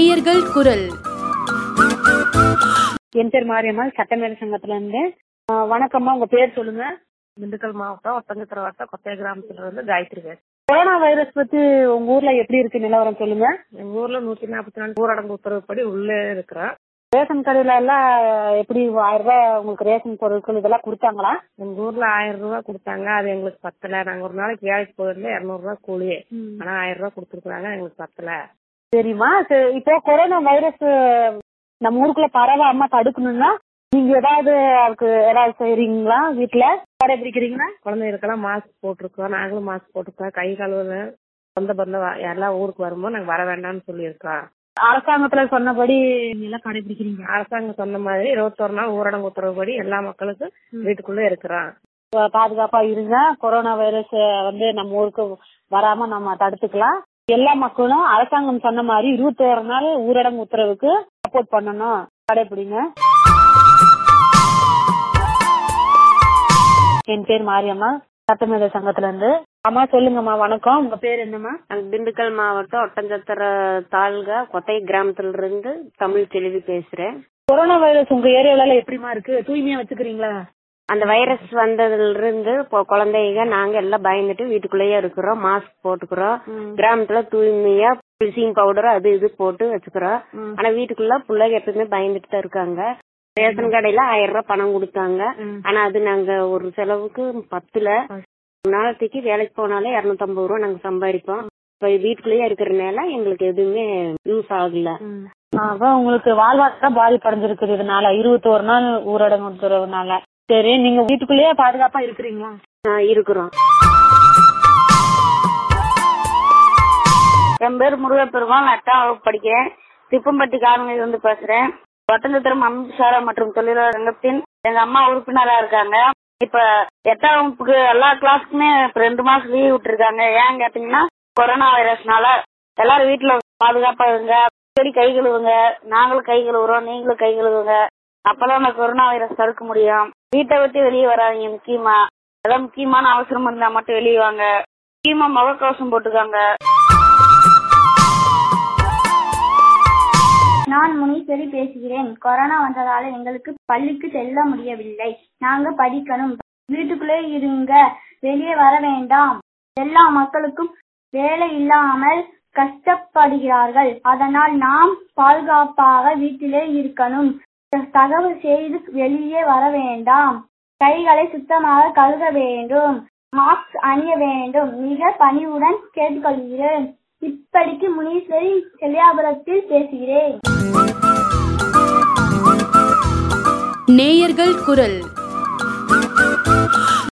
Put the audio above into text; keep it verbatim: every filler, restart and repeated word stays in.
நேயர்கள் குரல். என் பேர் மாரியம்மாள், சட்டமேல சங்கத்துல இருந்து. வணக்கம்மா, உங்க பேர் சொல்லுங்க. திண்டுக்கல் மாவட்டம் ஒட்டஞ்சத்திர வட்டம் கொத்தைய கிராமத்துல இருந்து காயத்ரி பேர். கொரோனா வைரஸ் பத்தி உங்க ஊர்ல எப்படி இருக்கு நிலவரம் சொல்லுங்க. எங்க ஊர்ல நூத்தி நாற்பத்தி நாலு ஊரடங்கு உத்தரவுப்படி உள்ளே இருக்கிறோம். ரேஷன் கடையில எல்லாம் எப்படி ஆயிரம் ரூபாய் உங்களுக்கு ரேஷன் பொருட்கள் இதெல்லாம் கொடுத்தாங்களா? எங்க ஊர்ல ஆயிரம் ரூபாய் கொடுத்தாங்க. அது எங்களுக்கு பத்தல. நாங்க ஒரு நாளைக்கு வேலைக்கு போயிருந்தோம், இருநூறு ரூபாய் கூலி. ஆனா ஆயிரம் ரூபாய் கொடுத்துருக்காங்க, எங்களுக்கு பத்தல. சரிம்மா, இப்போ கொரோனா வைரஸ் நம்ம ஊருக்குள்ள பரவாம தடுக்கணும்னா நீங்க ஏதாவது அதுக்கு ஏதாவது செய்யறீங்களா? வீட்டுல கடைபிடிக்கிறீங்களா? குழந்தைகளுக்கெல்லாம் மாஸ்க் போட்டிருக்கோம். நாங்களும் மாஸ்க் போட்டிருக்கோம். கை கழுவுல சொந்த பந்தம் எல்லாம் ஊருக்கு வரும்போது நாங்க வர வேண்டாம்னு சொல்லியிருக்கோம். அரசாங்கத்துல சொன்னபடி எல்லாம் கடைபிடிக்கிறீங்க? அரசாங்கம் சொன்ன மாதிரி இருபத்தொரு நாள் ஊரடங்கு உத்தரவுப்படி எல்லா மக்களுக்கும் வீட்டுக்குள்ள இருக்கிறோம். பாதுகாப்பா இருங்க. கொரோனா வைரஸ் வந்து நம்ம ஊருக்கு வராம நம்ம தடுத்துக்கலாம். எல்லா மக்களும் அரசாங்கம் சொன்ன மாதிரி இருபத்தோரு நாள் ஊரடங்கு உத்தரவுக்கு சப்போர்ட் பண்ணணும், கடைபிடிங்க. என் பேர் மாரியம்மா, சட்டமேத சங்கத்துல இருந்து. அம்மா சொல்லுங்கம்மா. வணக்கம், உங்க பேர் என்னம்மா? திண்டுக்கல் மாவட்டம் ஒட்டஞ்சத்திர தாலுகா கொத்தை கிராமத்துல இருந்து தமிழ் செல்வி பேசுறேன். கொரோனா வைரஸ் உங்க ஏரியால எப்படிமா இருக்கு? தூய்மையா வச்சுக்கிறீங்களா? அந்த வைரஸ் வந்ததுல இருந்து இப்போ குழந்தைங்க நாங்க எல்லாம் பயந்துட்டு வீட்டுக்குள்ளேயே இருக்கிறோம். மாஸ்க் போட்டுக்கிறோம். கிராமத்துல தூய்மையா பிளீச்சிங் பவுடர் அது இது போட்டு வச்சுக்கிறோம். ஆனா வீட்டுக்குள்ள பிள்ளைங்க எப்பவுமே பயந்துட்டு தான் இருக்காங்க. ரேஷன் கடையில ஆயிரம் ரூபாய் பணம் கொடுத்தாங்க. ஆனா அது நாங்க ஒரு செலவுக்கு பத்துல நாளைக்கு வேலைக்கு போனாலே இருநூத்தி ஐம்பது ரூபா நாங்க சம்பாதிப்போம். இப்ப வீட்டுக்குள்ளேயே இருக்கிறதுனால எங்களுக்கு எதுவுமே யூஸ் ஆகல. உங்களுக்கு வாழ்வாதாரம் பாதிப்படைஞ்சிருக்குது இதனால, இருபத்தி ஒரு நாள் ஊரடங்கு உத்தரவுனால. சரி, நீங்க வீட்டுக்குள்ளேயே பாதுகாப்பா இருக்கிறீங்களா? இருக்கிறோம். என் பேர் முருகப்பெருமாள், எட்டாம் வகுப்பு படிக்கிறேன். திப்பம்பட்டி காலனில இருந்து பேசுறேன். ஒட்டஞ்சத்திரம் அம்சாரா மற்றும் தொழிலாளர் சங்கத்தின் எங்க அம்மா உறுப்பினரா இருக்காங்க. இப்ப எட்டாம் வகுப்புக்கு எல்லா கிளாஸுக்குமே ரெண்டு மாசம் லீவ் விட்டுருக்காங்க. ஏன் கேட்டீங்கன்னா கொரோனா வைரஸ்னால. எல்லாரும் வீட்டுல பாதுகாப்பா இருங்க, செடி கை கழுவுங்க. நாங்களும் கை கழுவுறோம், நீங்களும் கை கழுவுங்க. அப்பதான் அந்த கொரோனா வைரஸ் தடுக்க முடியும். வீட்டை விட்டு வெளியே வராதீங்க. முக்கியமா ஏதாவது முக்கியமான அவசரம் இருந்தா மட்டும் வெளியே வாங்க. முக்கியமா முகக்கவசம் போட்டுக்காங்க. நான் முனீஸ்வரி பேசுகிறேன். கொரோனா வந்ததால எங்களுக்கு பள்ளிக்கு செல்ல முடியவில்லை. நாங்க படிக்கணும். வீட்டுக்குள்ளே இருங்க, வெளியே வர வேண்டாம். எல்லா மக்களுக்கும் வேலை இல்லாமல் கஷ்டப்படுகிறார்கள். அதனால் நாம் பாதுகாப்பாக வீட்டிலே இருக்கணும். தகவல் செய்து வெளியே வர வேண்டாம். கைகளை சுத்தமாக கழுவ வேண்டும். மாஸ்க் அணிய வேண்டும். மிக பணிவுடன் கேட்டுக்கொள்கிறேன். இப்படிக்கு முனீஸ்வரி செல்லியாபுரத்தில் பேசுகிறேன். நேயர்கள் குரல்.